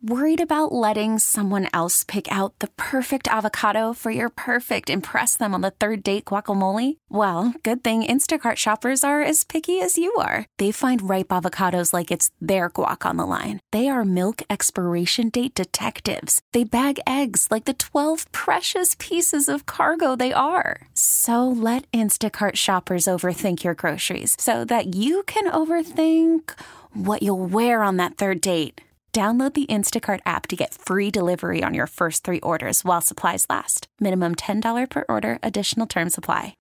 Worried about letting someone else pick out the perfect avocado for your perfect impress them on the third date guacamole? Well, good thing Instacart shoppers are as picky as you are. They find ripe avocados like it's their guac on the line. They are milk expiration date detectives. They bag eggs like the 12 precious pieces of cargo they are. So let Instacart shoppers overthink your groceries so that you can overthink what you'll wear on that third date. Download the Instacart app to get free delivery on your first 3 orders while supplies last. Minimum $10 per order. Additional terms apply.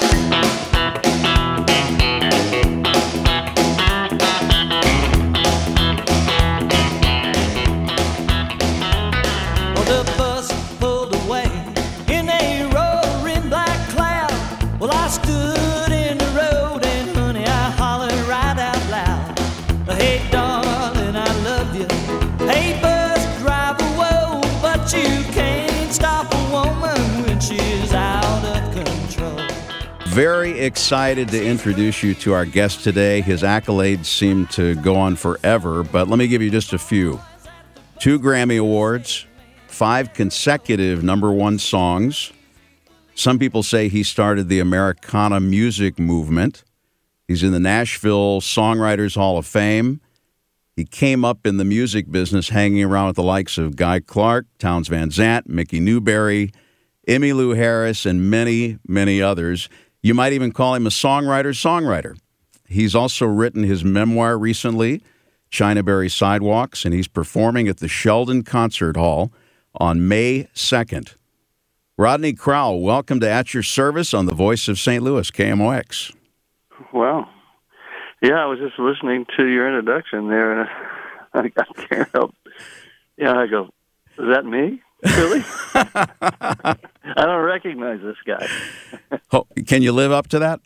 Well, the bus pulled away in a roaring black cloud. Well, I stood in the road and, honey, I hollered right out loud. Hey, darling, I love you. Hey, bus driver, whoa, but you can't stop a woman when she's out of control. Very excited to introduce you to our guest today. His accolades seem to go on forever, but let me give you just a few. 2 Grammy Awards, 5 consecutive #1 songs. Some people say he started the Americana music movement. He's in the Nashville Songwriters Hall of Fame. He came up in the music business hanging around with the likes of Guy Clark, Townes Van Zandt, Mickey Newberry, Emmylou Harris, and many, many others. You might even call him a songwriter. He's also written his memoir recently, Chinaberry Sidewalks, and he's performing at the Sheldon Concert Hall on May 2nd. Rodney Crowell, welcome to At Your Service on the Voice of St. Louis, KMOX. Well, yeah, I was just listening to your introduction there, and I can't help. Yeah, I go, is that me? Really? I don't recognize this guy. Oh, can you live up to that?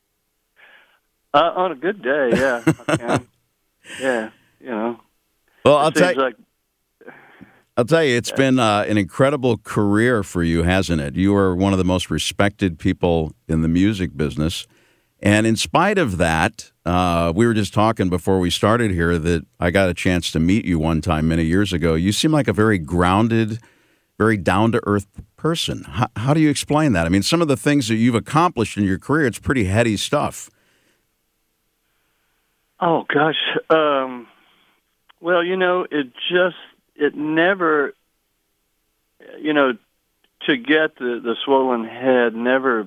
On a good day, yeah. I can. Yeah, you know. Well, I'll tell you, it's been an incredible career for you, hasn't it? You are one of the most respected people in the music business. And in spite of that, we were just talking before we started here that I got a chance to meet you one time many years ago. You seem like a very grounded, very down-to-earth person. How do you explain that? I mean, some of the things that you've accomplished in your career, it's pretty heady stuff. Oh, gosh. Well, you know, it never, you know, to get the swollen head never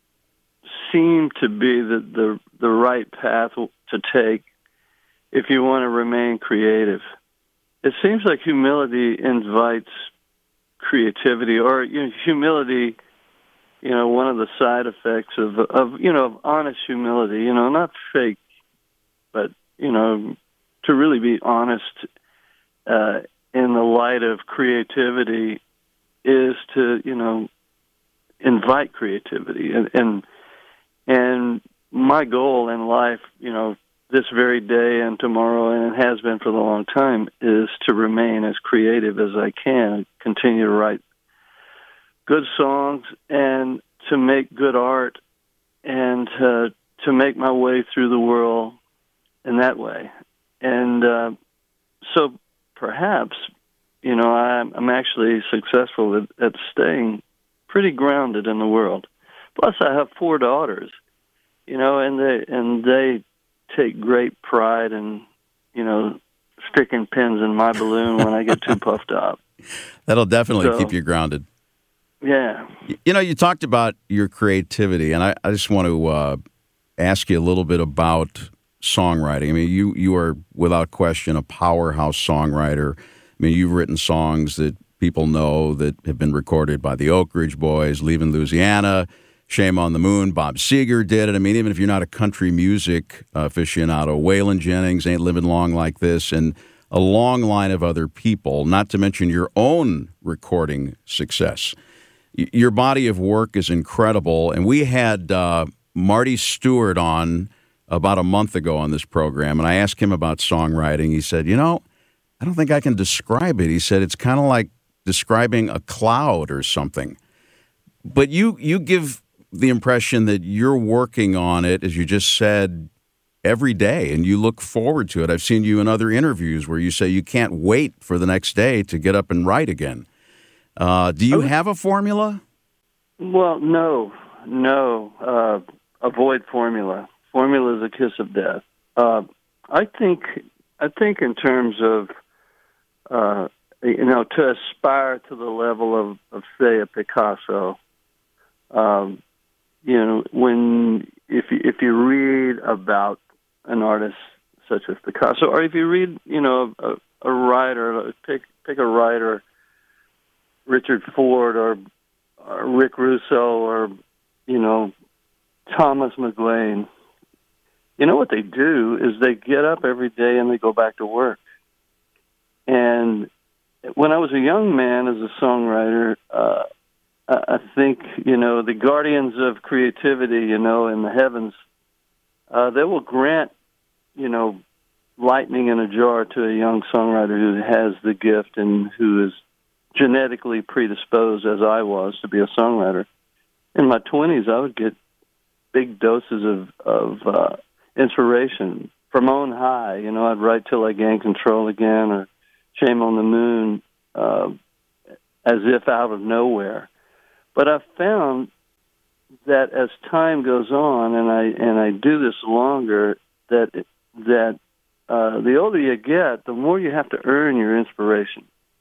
seemed to be the right path to take if you want to remain creative. It seems like humility invites creativity, or humility, one of the side effects of honest humility, not fake, but, to really be honest in the light of creativity is to, invite creativity. And my goal in life, this very day and tomorrow, and it has been for a long time, is to remain as creative as I can, continue to write good songs and to make good art and to make my way through the world in that way. And so perhaps, I'm actually successful at staying pretty grounded in the world. Plus, I have 4 daughters, and they take great pride in, sticking pins in my balloon when I get too puffed up. That'll definitely keep you grounded. Yeah. You talked about your creativity, and I just want to ask you a little bit about songwriting. I mean, you are without question a powerhouse songwriter. I mean, you've written songs that people know that have been recorded by the Oak Ridge Boys, Leaving Louisiana, Shame on the Moon. Bob Seger did it. I mean, even if you're not a country music aficionado, Waylon Jennings, Ain't Living Long Like This, and a long line of other people, not to mention your own recording success. Your body of work is incredible, and we had Marty Stewart on about a month ago on this program, and I asked him about songwriting. He said, I don't think I can describe it. He said, it's kind of like describing a cloud or something. But you give the impression that you're working on it, as you just said, every day, and you look forward to it. I've seen you in other interviews where you say you can't wait for the next day to get up and write again. Do you have a formula? Well, no. Avoid formula. Formula is a kiss of death. I think in terms of to aspire to the level of say a Picasso. If you read about an artist such as Picasso, or if you read a writer, pick a writer, Richard Ford or Rick Russo or Thomas McGuane. What they do is they get up every day and they go back to work. And when I was a young man as a songwriter, I think, the guardians of creativity, in the heavens, they will grant, lightning in a jar to a young songwriter who has the gift and who is genetically predisposed, as I was, to be a songwriter. In my 20s, I would get big doses of inspiration from on high. I'd write Till I Gain Control Again or Shame on the Moon, as if out of nowhere. But I've found that as time goes on, and I do this longer, that the older you get, the more you have to earn your inspiration.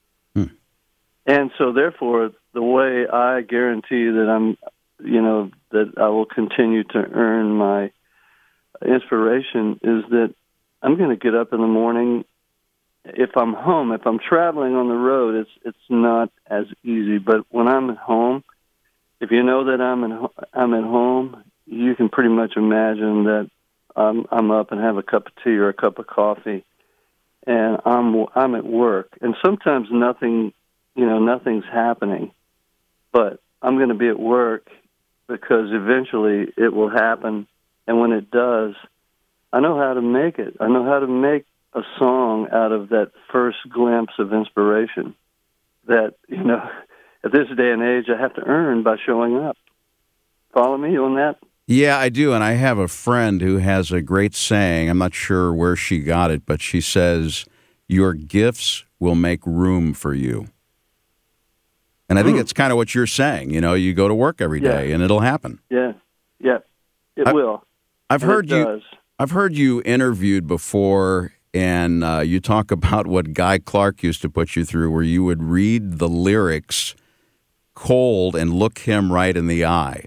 And so, therefore, the way I guarantee that that I will continue to earn my inspiration is that I'm going to get up in the morning. If I'm home, if I'm traveling on the road, it's not as easy. But when I'm at home, if you know that I'm at home, you can pretty much imagine that I'm up and have a cup of tea or a cup of coffee, and I'm at work. And sometimes nothing's happening, but I'm going to be at work because eventually it will happen. And when it does, I know how to make it. I know how to make a song out of that first glimpse of inspiration that, at this day and age, I have to earn by showing up. Follow me on that? Yeah, I do. And I have a friend who has a great saying. I'm not sure where she got it, but she says, your gifts will make room for you. And I think it's kind of what you're saying. You go to work every day and it'll happen. Yeah. It will. I've heard you interviewed before, and you talk about what Guy Clark used to put you through, where you would read the lyrics cold and look him right in the eye.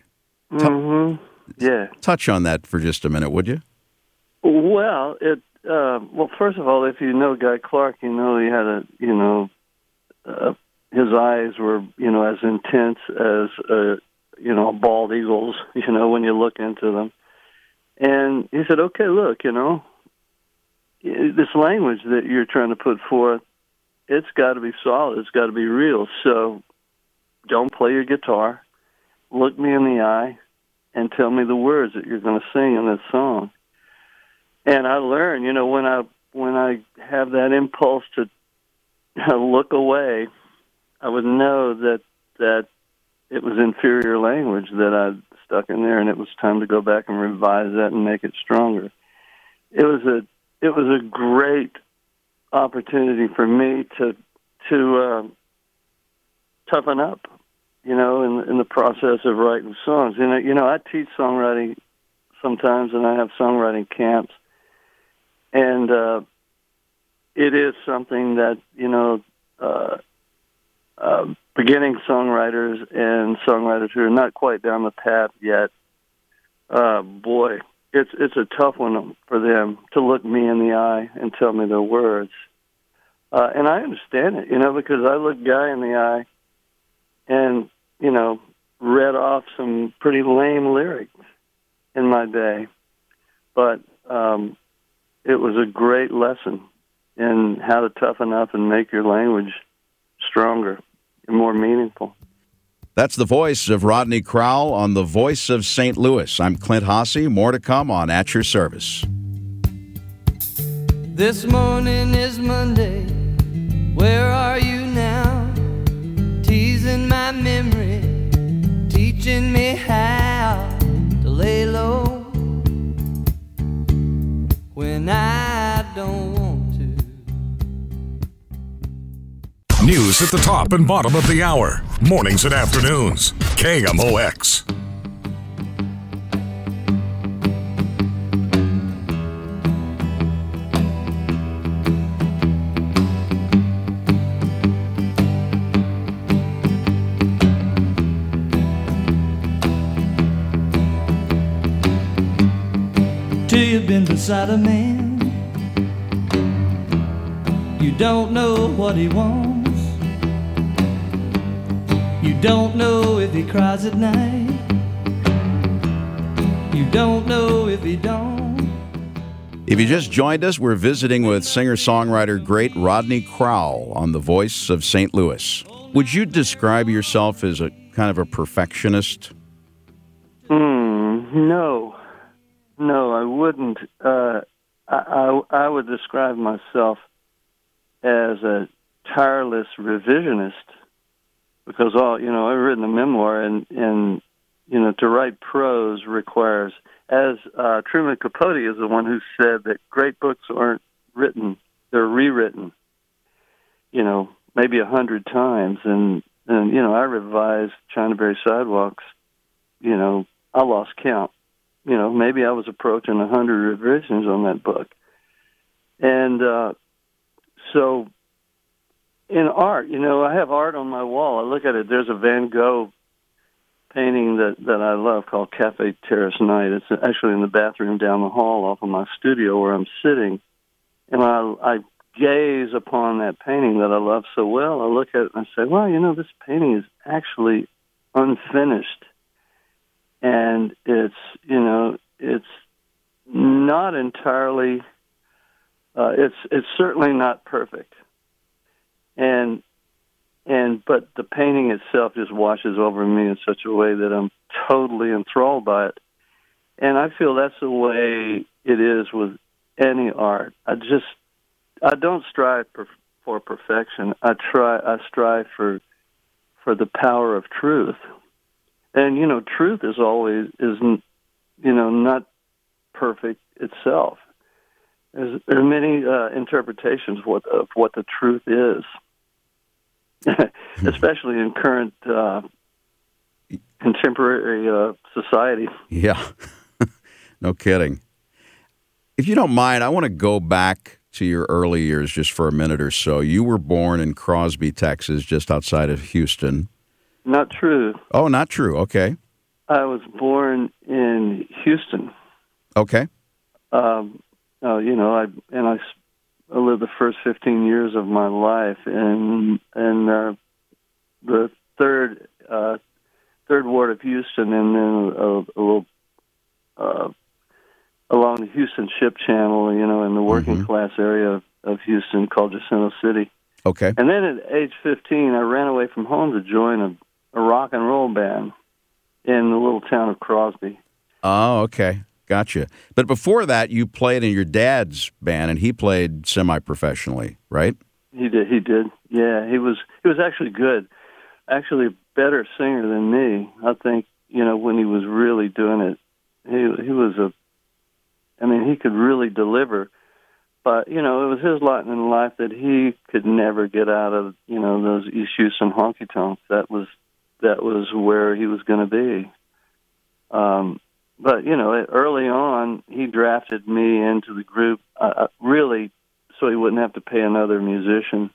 Touch on that for just a minute, would you? Well, first of all, if you know Guy Clark, he had his eyes were, as intense as, a bald eagle's, when you look into them. And he said, okay, look, this language that you're trying to put forth, it's got to be solid. It's got to be real. So don't play your guitar. Look me in the eye and tell me the words that you're going to sing in this song. And I learned, when I have that impulse to look away, I would know that it was inferior language that I'd stuck in there, and it was time to go back and revise that and make it stronger. It was a great opportunity for me to toughen up, in the process of writing songs. And I teach songwriting sometimes, and I have songwriting camps, and it is something that beginning songwriters and songwriters who are not quite down the path yet, it's a tough one for them to look me in the eye and tell me their words. And I understand it, because I looked Guy in the eye and, read off some pretty lame lyrics in my day. But it was a great lesson in how to toughen up and make your language stronger and more meaningful. That's the voice of Rodney Crowell on The Voice of St. Louis. I'm Clint Hassey. More to come on At Your Service. This morning is Monday. Where are you now? Teasing my memory, teaching me how to lay low. News at the top and bottom of the hour. Mornings and afternoons. KMOX. Till you've been beside a man, you don't know what he wants. You don't know if he cries at night. You don't know if he don't. If you just joined us, we're visiting with singer-songwriter great Rodney Crowell on The Voice of St. Louis. Would you describe yourself as a kind of a perfectionist? No. No, I wouldn't. I would describe myself as a tireless revisionist, because I've written a memoir, and to write prose requires, as Truman Capote is the one who said that great books aren't written, they're rewritten, maybe 100 times. And I revised Chinaberry Sidewalks, I lost count. Maybe I was approaching 100 revisions on that book. And so in art, I have art on my wall. I look at it. There's a Van Gogh painting that I love called Cafe Terrace Night. It's actually in the bathroom down the hall off of my studio where I'm sitting. And I gaze upon that painting that I love so well. I look at it and I say, well, this painting is actually unfinished. And it's not entirely, it's certainly not perfect. But the painting itself just washes over me in such a way that I'm totally enthralled by it. And I feel that's the way it is with any art. I don't strive for perfection. I strive for the power of truth. And, truth is not perfect itself. There are many interpretations of what the truth is, especially in current contemporary society. Yeah, no kidding. If you don't mind, I want to go back to your early years just for a minute or so. You were born in Crosby, Texas, just outside of Houston. Not true. Oh, not true. Okay. I was born in Houston. Okay. I lived the first 15 years of my life in the third ward of Houston, and then a little along the Houston Ship Channel, in the working class area of Houston called Jacinto City. Okay. And then at age 15, I ran away from home to join a rock and roll band in the little town of Crosby. Oh, okay. Gotcha. But before that, you played in your dad's band, and he played semi-professionally, right? He did. Yeah, he was actually good. Actually a better singer than me. I think, when he was really doing it, he could really deliver. But, it was his lot in life that he could never get out of, those East Houston honky-tonks. That was where he was going to be. But, early on, he drafted me into the group, really so he wouldn't have to pay another musician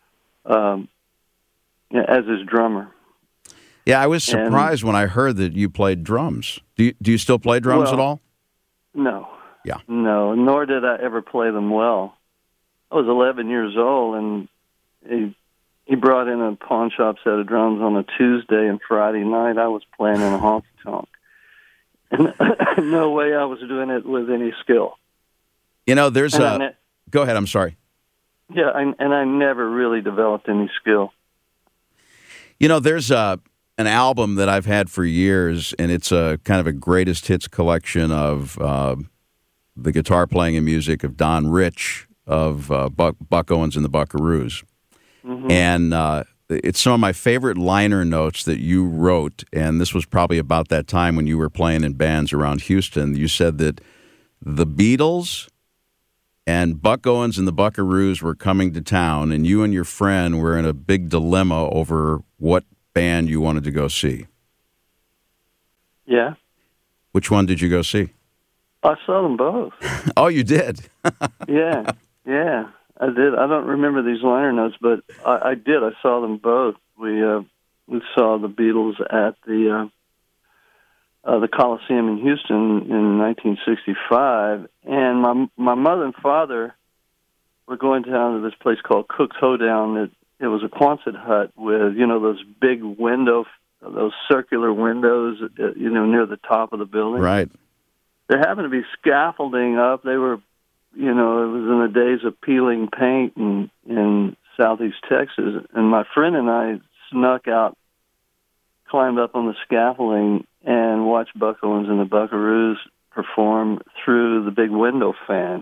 as his drummer. Yeah, I was surprised when I heard that you played drums. Do you still play drums at all? No. Yeah. No, nor did I ever play them well. I was 11 years old, and he brought in a pawn shop set of drums on a Tuesday, and Friday night I was playing in a honky-tonk. And no way I was doing it with any skill. There's go ahead, I'm sorry. Yeah, and I never really developed any skill. There's an album that I've had for years, and it's a kind of a greatest hits collection of the guitar playing and music of Don Rich of Buck Owens and the Buckaroos. Mm-hmm. And it's some of my favorite liner notes that you wrote, and this was probably about that time when you were playing in bands around Houston. You said that the Beatles and Buck Owens and the Buckaroos were coming to town, and you and your friend were in a big dilemma over what band you wanted to go see. Yeah. Which one did you go see? I saw them both. Oh, you did? Yeah, I did. I don't remember these liner notes, but I did. I saw them both. We saw the Beatles at the Coliseum in Houston in 1965, and my mother and father were going down to this place called Cook's Hoedown. It was a Quonset hut with those big those circular windows, near the top of the building. Right. There happened to be scaffolding up. They were, it was in the days of peeling paint in southeast Texas. And my friend and I snuck out, climbed up on the scaffolding, and watched Buck Owens and the Buckaroos perform through the big window fan.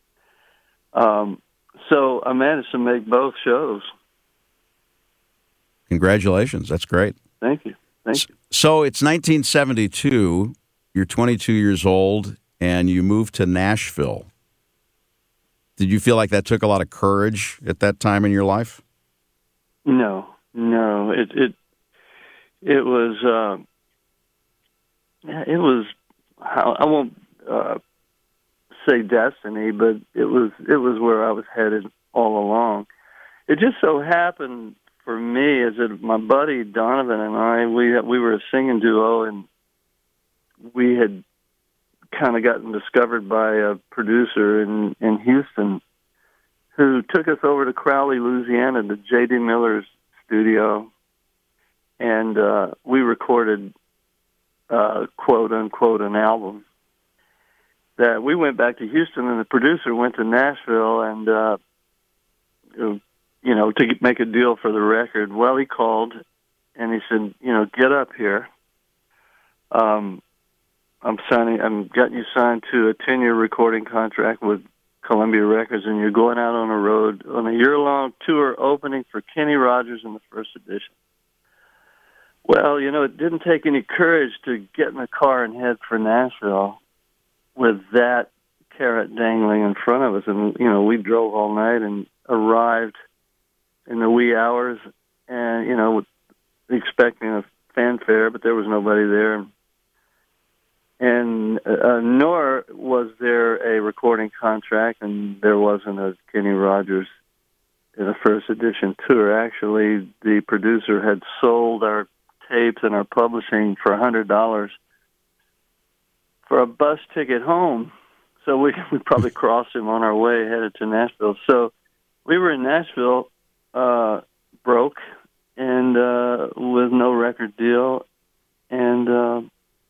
So I managed to make both shows. Congratulations. That's great. Thank you. So it's 1972. You're 22 years old, and you moved to Nashville. Did you feel like that took a lot of courage at that time in your life? No. It was. It was. I won't say destiny, but it was where I was headed all along. It just so happened for me is that my buddy Donovan and I we were a singing duo, and we had kind of gotten discovered by a producer in Houston who took us over to Crowley, Louisiana, to J.D. Miller's studio, and we recorded, quote unquote, an album. That we went back to Houston, and the producer went to Nashville, and to make a deal for the record. Well, he called, and he said, get up here. I'm getting you signed to a 10-year recording contract with Columbia Records, and you're going out on a road on a year-long tour opening for Kenny Rogers in the First Edition. Well, it didn't take any courage to get in the car and head for Nashville with that carrot dangling in front of us. And, we drove all night and arrived in the wee hours and, expecting a fanfare, but there was nobody there. And nor was there a recording contract, and there wasn't a Kenny Rogers in a First Edition tour. Actually, the producer had sold our tapes and our publishing for $100 for a bus ticket home. So we probably crossed him on our way headed to Nashville. So we were in Nashville, broke and with no record deal, and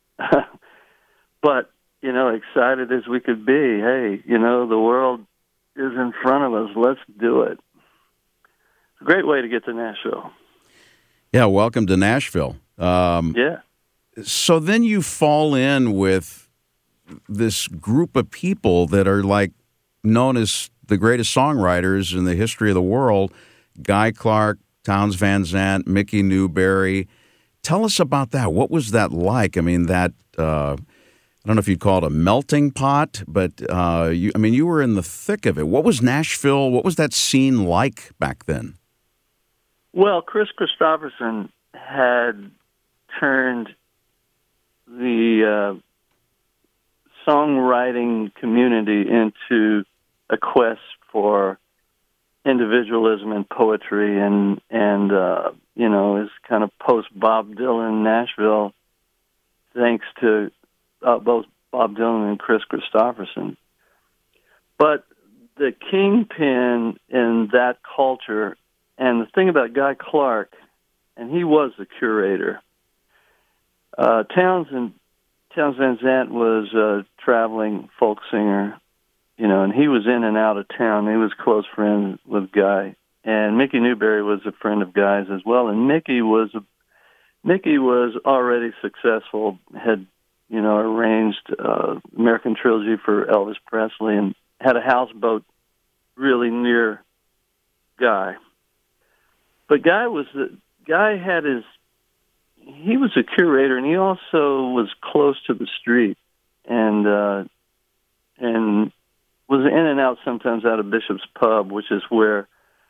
but excited as we could be. Hey, the world is in front of us. Let's do it. It's a great way to get to Nashville. Yeah, welcome to Nashville. Yeah. So then you fall in with this group of people that are known as the greatest songwriters in the history of the world: Guy Clark, Townes Van Zandt, Mickey Newberry. Tell us about that. What was that like? I mean, that I don't know if you'd call it a melting pot, but you were in the thick of it. What was Nashville? What was that scene like back then? Well, Chris Christopherson had turned the songwriting community into a quest for individualism and poetry, and his kind of post Bob Dylan Nashville, thanks to both Bob Dylan and Chris Christopherson. But the kingpin in that culture, and the thing about Guy Clark, and he was the curator. Townes Van Zandt was a traveling folk singer, and he was in and out of town. He was close friends with Guy. And Mickey Newberry was a friend of Guy's as well. And Mickey was already successful, had arranged American Trilogy for Elvis Presley, and had a houseboat really near Guy. But Guy was a curator, and he also was close to the street, and was in and out sometimes out of Bishop's Pub, which is where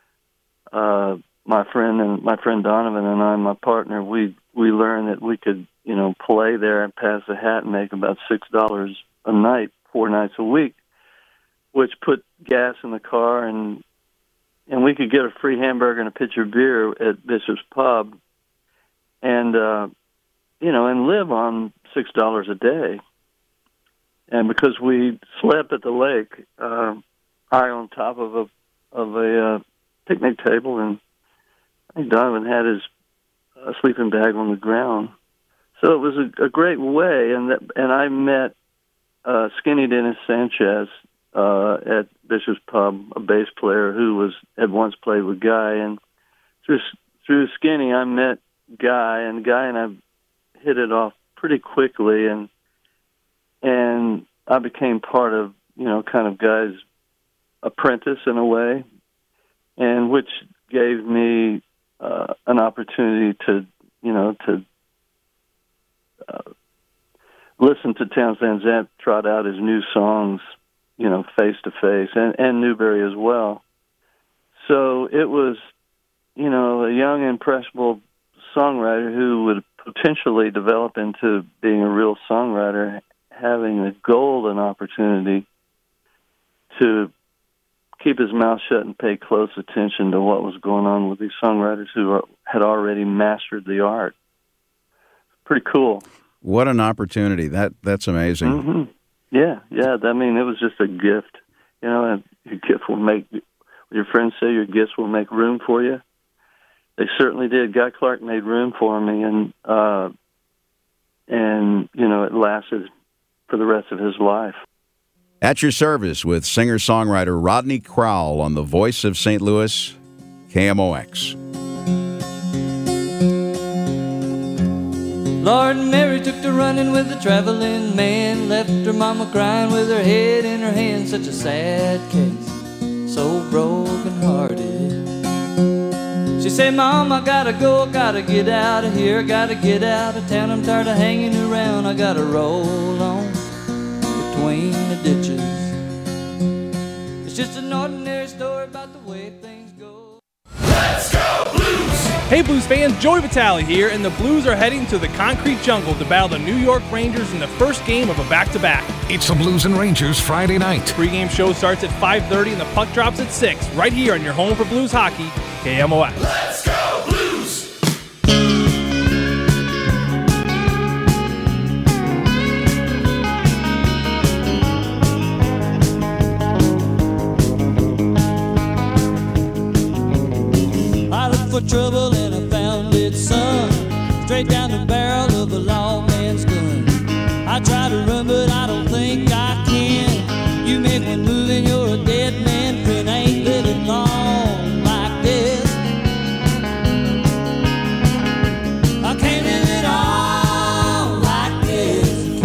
my friend Donovan and I, my partner, we learned that we could, play there and pass the hat and make about $6 a night, 4 nights a week, which put gas in the car, and we could get a free hamburger and a pitcher of beer at Bishop's Pub, and and live on $6 a day. And because we slept at the lake, I on top of a picnic table, and I think Donovan had his sleeping bag on the ground. So it was a great way, and I met Skinny Dennis Sanchez at Bishop's Pub, a bass player who had once played with Guy, and through Skinny I met Guy, and I hit it off pretty quickly, and I became part of kind of Guy's apprentice in a way, and which gave me an opportunity to listen to Townes Van Zandt trot out his new songs, face to face, and Newberry as well. So it was, a young, impressionable songwriter who would potentially develop into being a real songwriter, having a golden opportunity to keep his mouth shut and pay close attention to what was going on with these songwriters who had already mastered the art. Pretty cool. What an opportunity. That's amazing. Mm-hmm. Yeah. I mean, it was just a gift. And your gift will make, your friends say your gifts will make room for you. They certainly did. Guy Clark made room for me, and it lasted for the rest of his life. At your service with singer-songwriter Rodney Crowell on the Voice of St. Louis, KMOX. Lord, Mary took to running with a traveling man, left her mama crying with her head in her hand. Such a sad case, so broken-hearted. She said, Mom, I gotta go, gotta get out of here, gotta get out of town. I'm tired of hanging around, I gotta roll on between the ditches. It's just an ordinary story about the way things go. Let's go Blues! Hey Blues fans, Joey Vitale here, and the Blues are heading to the concrete jungle to battle the New York Rangers in the first game of a back-to-back. It's the Blues and Rangers Friday night. Pre-game show starts at 5:30 and the puck drops at 6, right here on your home for Blues hockey, KMOX. Let's go Blues! I looked for trouble and I found it, son, straight down the barrel of a lawman's gun. I try to run, but I don't think I can. You make one move and you're a dead man, friend. I ain't living long like this. I can't live it all like this,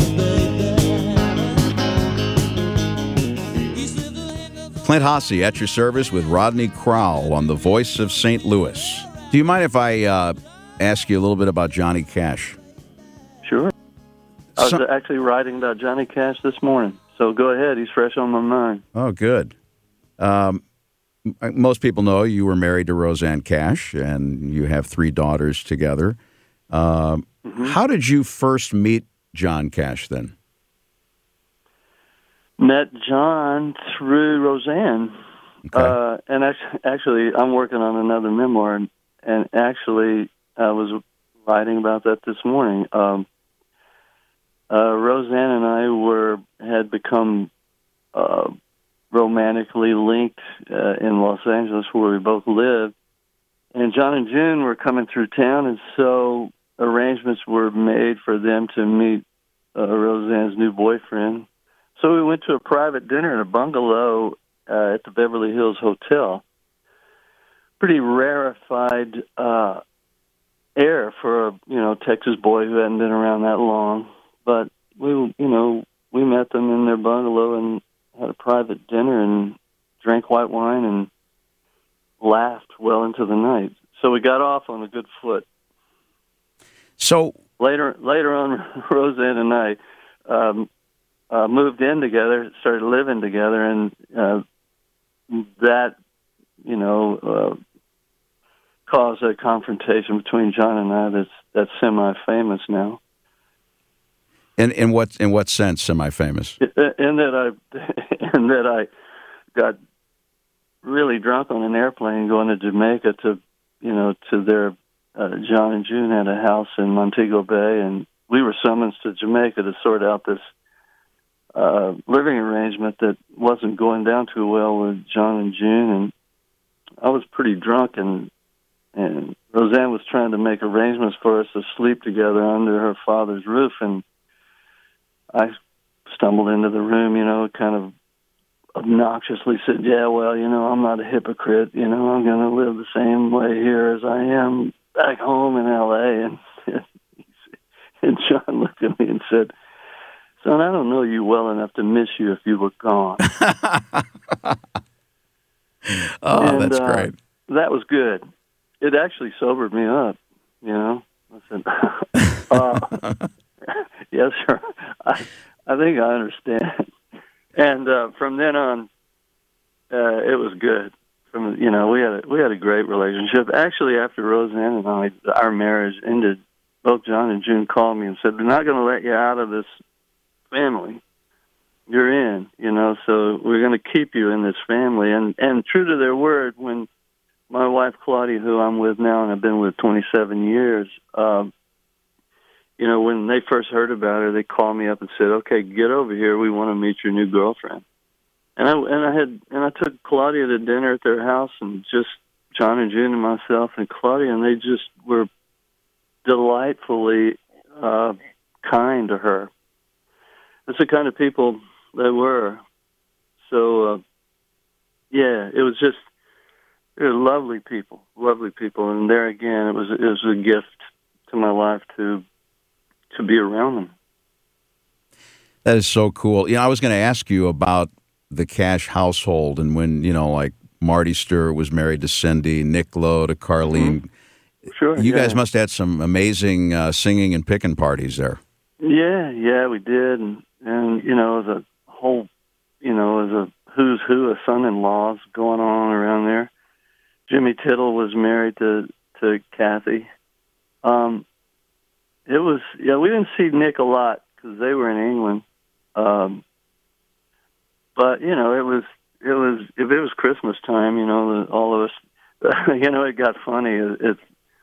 can I, baby? He's lived the hang of Clint Hasse at your service with Rodney Crowell on the Voice of St. Louis. Do you mind if I ask you a little bit about Johnny Cash? Sure. I was actually writing about Johnny Cash this morning, so go ahead. He's fresh on my mind. Oh, good. Most people know you were married to Rosanne Cash, and you have 3 daughters together. How did you first meet John Cash then? Met John through Rosanne. Okay. And actually, I'm working on another memoir, and actually, I was writing about that this morning. Rosanne and I had become romantically linked in Los Angeles, where we both lived. And John and June were coming through town, and so arrangements were made for them to meet Rosanne's new boyfriend. So we went to a private dinner in a bungalow at the Beverly Hills Hotel. Pretty rarefied air for a Texas boy who hadn't been around that long. But we met them in their bungalow and had a private dinner and drank white wine and laughed well into the night. So we got off on a good foot. So later on, Rosanne and I moved in together, started living together, and that, caused a confrontation between John and I that's semi-famous now. In what sense semi-famous? In that I got really drunk on an airplane going to Jamaica to their John and June had a house in Montego Bay, and we were summoned to Jamaica to sort out this living arrangement that wasn't going down too well with John and June, and I was pretty drunk, and Roseanne was trying to make arrangements for us to sleep together under her father's roof, and I stumbled into the room, kind of obnoxiously said, yeah, well, I'm not a hypocrite, I'm going to live the same way here as I am back home in L.A., and John looked at me and said, son, I don't know you well enough to miss you if you were gone. That's great. That was good. It actually sobered me up, I said, yes, sir. I think I understand. And from then on, it was good. We had a great relationship. Actually, after Roseanne and I, our marriage ended, both John and June called me and said, we're not going to let you out of this family. You're in, so we're going to keep you in this family. And true to their word, when my wife, Claudia, who I'm with now and I've been with 27 years, when they first heard about her, they called me up and said, okay, get over here. We want to meet your new girlfriend. And I took Claudia to dinner at their house, and just John and June and myself and Claudia, and they just were delightfully kind to her. That's the kind of people they were. So, it was just, they were lovely people. And there again, it was a gift to my life to be around them. That is so cool. I was going to ask you about the Cash household, and when, like Marty Stewart was married to Cindy, Nick Lowe to Carlene. Mm-hmm. Sure. You guys must have had some amazing singing and picking parties there. Yeah, we did. And as a whole, as a who's who of son-in-laws going on around there. Jimmy Tittle was married to Kathy. We didn't see Nick a lot because they were in England. But it was if it was Christmas time, all of us, it got funny. It's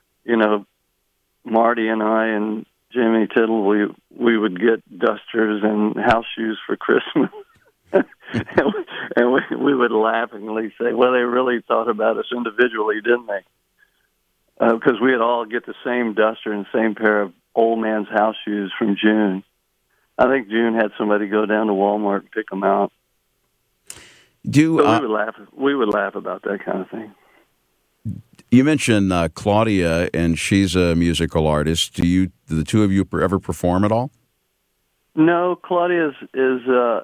Marty and I and Jimmy Tittle, we would get dusters and house shoes for Christmas. and we would laughingly say, well, they really thought about us individually, didn't they? Because we'd all get the same duster and same pair of old man's house shoes from June. I think June had somebody go down to Walmart and pick them out. We would laugh about that kind of thing. You mentioned Claudia, and she's a musical artist. Do the two of you ever perform at all? No, Claudia is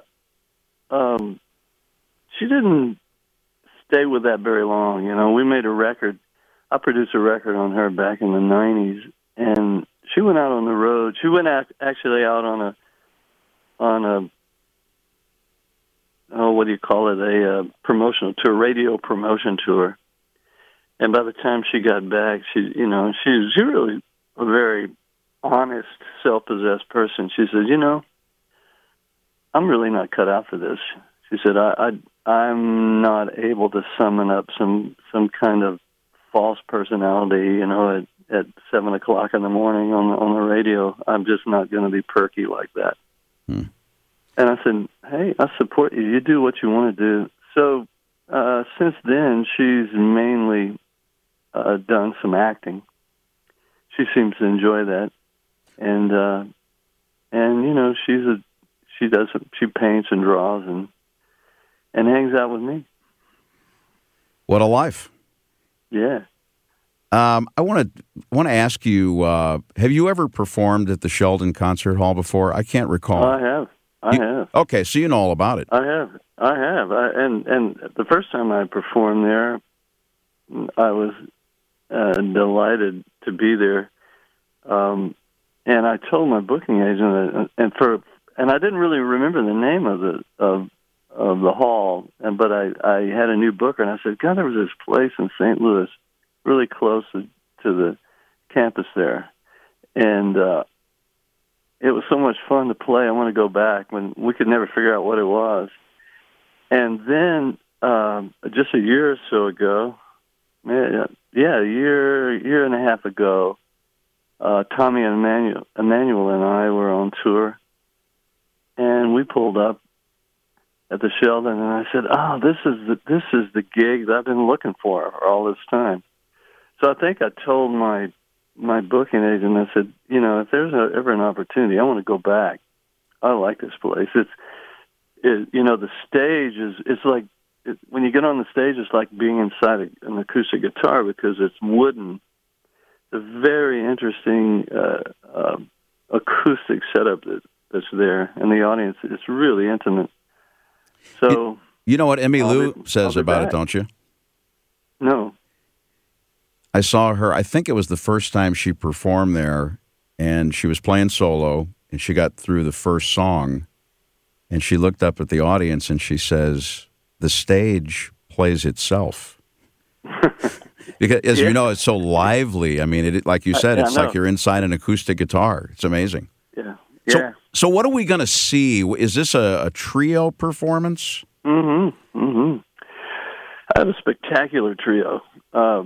she didn't stay with that very long. We made a record. I produced a record on her back in the 90s, and she went out on the road. She went actually out on a what do you call it? A promotional tour, radio promotion tour. And by the time she got back, she's really a very honest, self-possessed person. She said, I'm really not cut out for this. She said, I'm not able to summon up some kind of false personality, at 7 o'clock in the morning on the radio. I'm just not going to be perky like that. Hmm. And I said, hey, I support you. You do what you want to do. So since then, she's mainly done some acting. She seems to enjoy that, and she paints and draws and hangs out with me. What a life! Yeah. I want to ask you: have you ever performed at the Sheldon Concert Hall before? I can't recall. I have. I have. Okay, so you know all about it. I have. And the first time I performed there, I was delighted to be there. And I told my booking agent, and for and I didn't really remember the name of the hall, but I had a new booker, and I said, God, there was this place in St. Louis, really close to the campus there, and it was so much fun to play. I want to go back. When we could never figure out what it was, and then just a year or so ago, a year and a half ago, Tommy and Emmanuel and I were on tour, and we pulled up at the Sheldon, and I said, "Oh, this is the gig that I've been looking for all this time." So I think I told my booking agent, I said, if there's ever an opportunity, I want to go back. I like this place. The stage it's like when you get on the stage, it's like being inside an acoustic guitar because it's wooden. It's a very interesting acoustic setup that's there, and the audience is really intimate. So you know what Emmylou says about it, don't you? No. I saw her, I think it was the first time she performed there, and she was playing solo, and she got through the first song, and she looked up at the audience, and she says, the stage plays itself. Because, as you know, it's so lively. I mean, like you said, it's like you're inside an acoustic guitar. It's amazing. Yeah. So what are we going to see? Is this a trio performance? Mm-hmm. Mm-hmm. I have a spectacular trio. I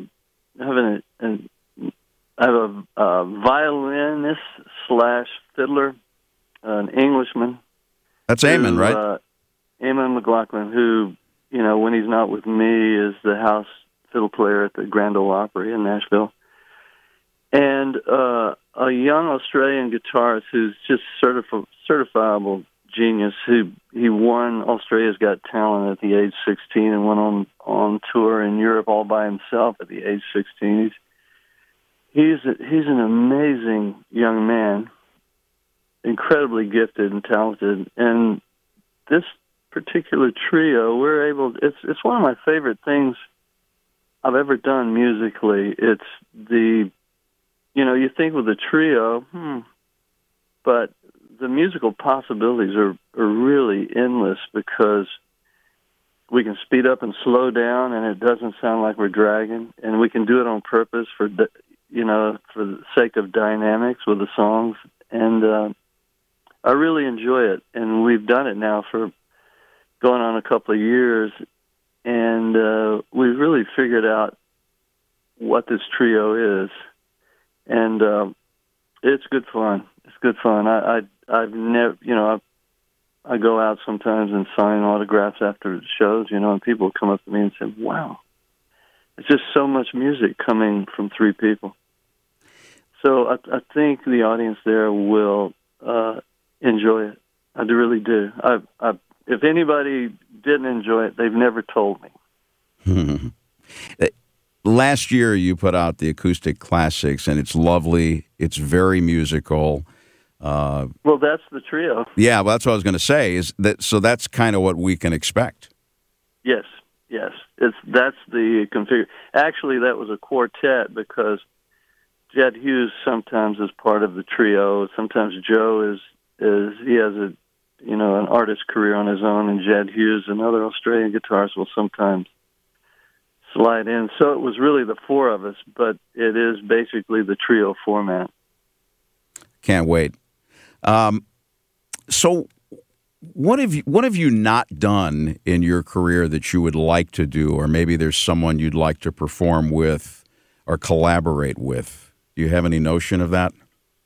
have a violinist / fiddler, an Englishman. That's Eamon, right? Eamon McLaughlin, who, when he's not with me, is the house fiddle player at the Grand Ole Opry in Nashville. And a young Australian guitarist who's just certifiable genius. He won Australia's Got Talent at the age 16 and went on tour in Europe all by himself at the age 16. He's an amazing young man, incredibly gifted and talented. And this particular trio, it's one of my favorite things I've ever done musically. It's you think with a trio, but the musical possibilities are really endless because we can speed up and slow down, and it doesn't sound like we're dragging, and we can do it on purpose for the sake of dynamics with the songs, and I really enjoy it. And we've done it now for going on a couple of years, and we've really figured out what this trio is, and it's good fun. It's good fun. I've never, I go out sometimes and sign autographs after shows, and people come up to me and say, "Wow, it's just so much music coming from three people." So I think the audience there will enjoy it. I really do. If anybody didn't enjoy it, they've never told me. Last year, you put out the Acoustic Classics, and it's lovely. It's very musical. Well, that's the trio. Yeah, well, that's what I was going to say. So that's kind of what we can expect. Yes. That's the configure. Actually, that was a quartet because Jed Hughes sometimes is part of the trio. Sometimes Joe is he has an artist career on his own, and Jed Hughes and other Australian guitarists will sometimes slide in. So it was really the four of us, but it is basically the trio format. Can't wait. So what have you not done in your career that you would like to do, or maybe there's someone you'd like to perform with or collaborate with? Do you have any notion of that?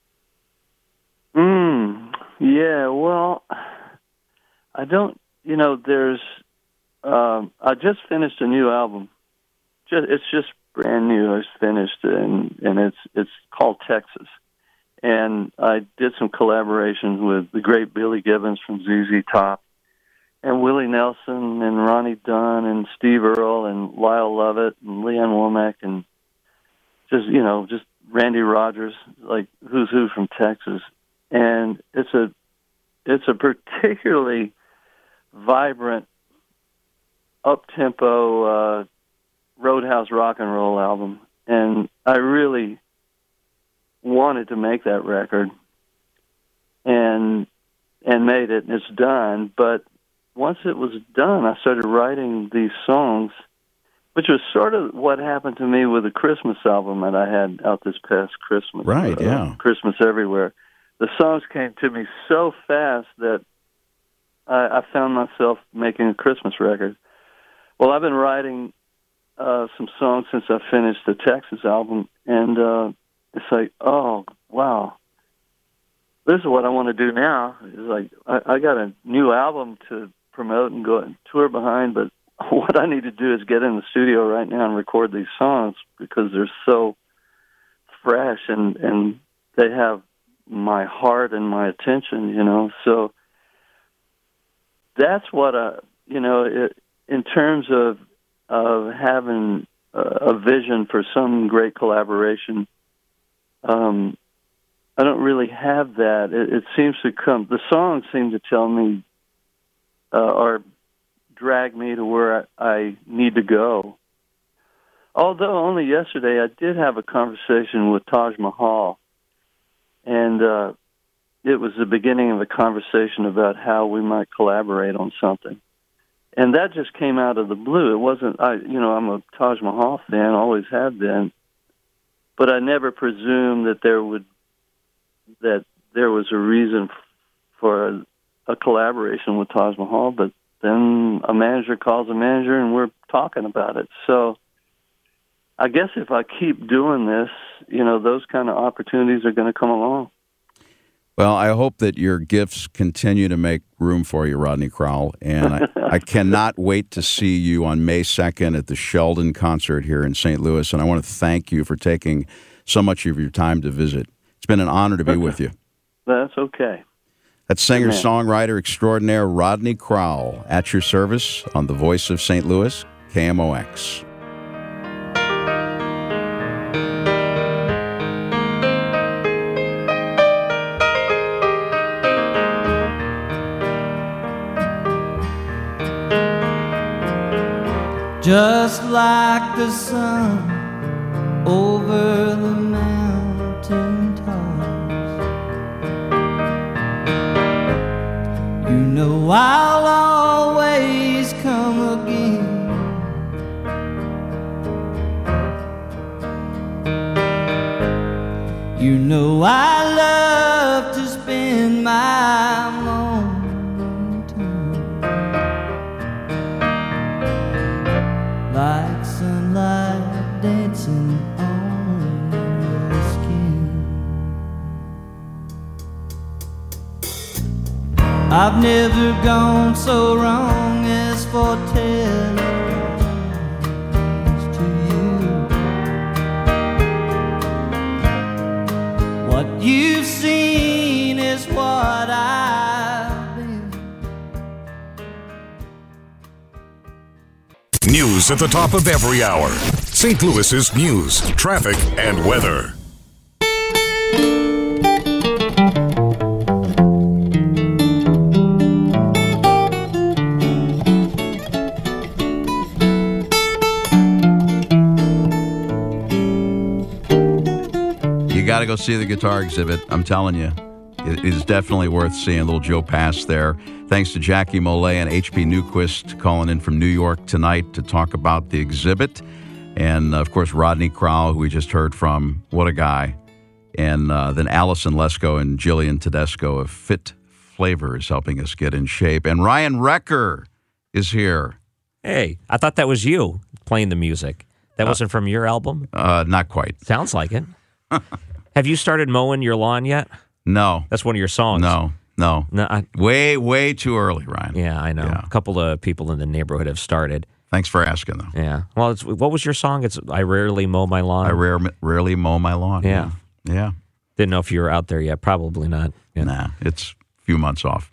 Yeah, well, I don't, there's, I just finished a new album. It's just brand new. It's finished, and it's called Texas. And I did some collaborations with the great Billy Gibbons from ZZ Top, and Willie Nelson, and Ronnie Dunn, and Steve Earle, and Lyle Lovett, and Leanne Womack, and just Randy Rogers, like who's who from Texas. And it's a particularly vibrant, up-tempo Roadhouse rock and roll album, and I really wanted to make that record, and and made it, and it's done. But once it was done, I started writing these songs, which was sort of what happened to me with the Christmas album that I had out this past Christmas. Right, yeah. Christmas Everywhere. The songs came to me so fast that I found myself making a Christmas record. Well, I've been writing some songs since I finished the Texas album, and it's like, oh, wow. This is what I want to do now. It's like, I got a new album to promote and go and tour behind, but what I need to do is get in the studio right now and record these songs because they're so fresh and they have my heart and my attention, you know. So that's what in terms of having a vision for some great collaboration, I don't really have that. It seems to come. The songs seem to tell me or drag me to where I need to go. Although only yesterday I did have a conversation with Taj Mahal, and it was the beginning of a conversation about how we might collaborate on something. And that just came out of the blue. It wasn't, I'm a Taj Mahal fan, always have been, but I never presumed that there was a reason for a collaboration with Taj Mahal, but then a manager calls a manager and we're talking about it. So I guess if I keep doing this, those kind of opportunities are going to come along. Well, I hope that your gifts continue to make room for you, Rodney Crowell, and I cannot wait to see you on May 2nd at the Sheldon concert here in St. Louis, and I want to thank you for taking so much of your time to visit. It's been an honor to be with you. That's okay. That's singer-songwriter extraordinaire Rodney Crowell at your service on The Voice of St. Louis, KMOX. Just like the sun over the mountain tops, you know I'll always come again. You know I love to spend my morning time like sunlight dancing on your skin. I've never gone so wrong as for telling lies to you. What you've seen is what I've been. News at the top of every hour. St. Louis's news, traffic, and weather. You got to go see the guitar exhibit. I'm telling you, it is definitely worth seeing. Little Joe Pass there. Thanks to Jackie Mollet and H.P. Newquist calling in from New York tonight to talk about the exhibit. And, of course, Rodney Crowell, who we just heard from. What a guy. And then Allison Lesko and Jillian Tedesco of Fit Flavors helping us get in shape. And Ryan Wrecker is here. Hey, I thought that was you playing the music. That wasn't from your album? Not quite. Sounds like it. Have you started mowing your lawn yet? No. That's one of your songs. No. Way too early, Ryan. Yeah, I know. Yeah. A couple of people in the neighborhood have started. Thanks for asking, though. Yeah. Well, what was your song? It's I Rarely Mow My Lawn. I rarely mow my lawn. Yeah. Yeah. Didn't know if you were out there yet. Probably not. Yeah. Nah, it's a few months off.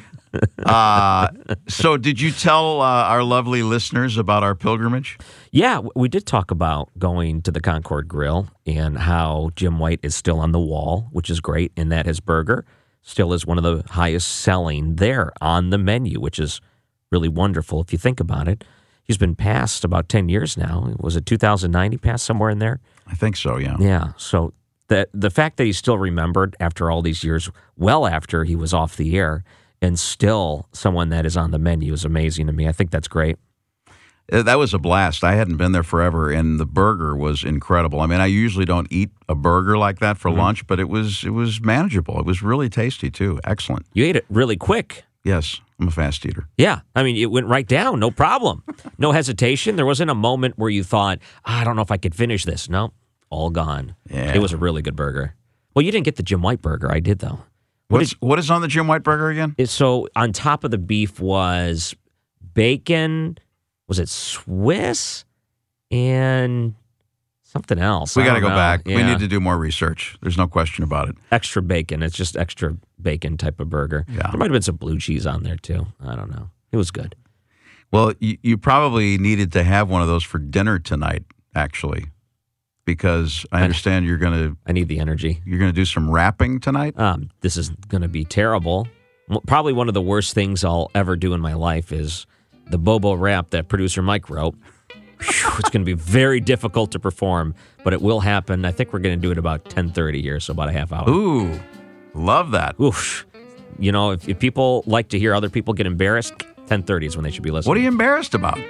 So did you tell our lovely listeners about our pilgrimage? Yeah, we did talk about going to the Concord Grill and how Jim White is still on the wall, which is great, and that his burger still is one of the highest selling there on the menu, which is really wonderful if you think about it. He's been passed about 10 years now. Was it 2009 he passed somewhere in there? I think so, yeah. Yeah, so the fact that he's still remembered after all these years, well after he was off the air, and still someone that is on the menu is amazing to me. I think that's great. That was a blast. I hadn't been there forever, and the burger was incredible. I mean, I usually don't eat a burger like that for lunch, but it was manageable. It was really tasty, too. Excellent. You ate it really quick. Yes, I'm a fast eater. Yeah. I mean, it went right down. No problem. No hesitation. There wasn't a moment where you thought, I don't know if I could finish this. No, all gone. Yeah. It was a really good burger. Well, you didn't get the Jim White burger. I did, though. What is on the Jim White burger again? So on top of the beef was bacon. Was it Swiss and something else? We got to go back. Yeah. We need to do more research. There's no question about it. Extra bacon. It's just extra bacon type of burger. Yeah. There might have been some blue cheese on there, too. I don't know. It was good. Well, you probably needed to have one of those for dinner tonight, actually, because I understand you're going to... I need the energy. You're going to do some rapping tonight? This is going to be terrible. Probably one of the worst things I'll ever do in my life is the Bobo rap that producer Mike wrote. It's going to be very difficult to perform, but it will happen. I think we're going to do it about 10:30 here, so about a half hour. Ooh, love that. Oof. You know, if people like to hear other people get embarrassed, 10:30 is when they should be listening. What are you embarrassed about?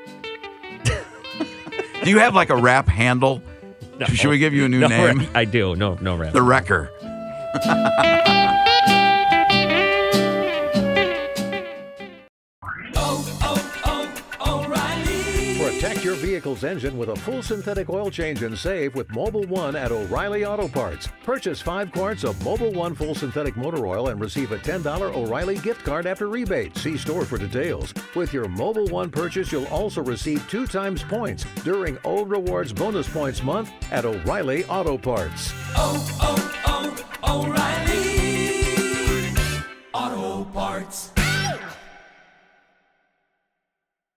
Do you have like a rap handle? No. Should we give you a new name? I do. No rap. The Wrecker. Protect your vehicle's engine with a full synthetic oil change and save with Mobil 1 at O'Reilly Auto Parts. Purchase 5 quarts of Mobil 1 full synthetic motor oil and receive a $10 O'Reilly gift card after rebate. See store for details. With your Mobil 1 purchase, you'll also receive 2 times points during O Rewards Bonus Points Month at O'Reilly Auto Parts. O'Reilly Auto Parts.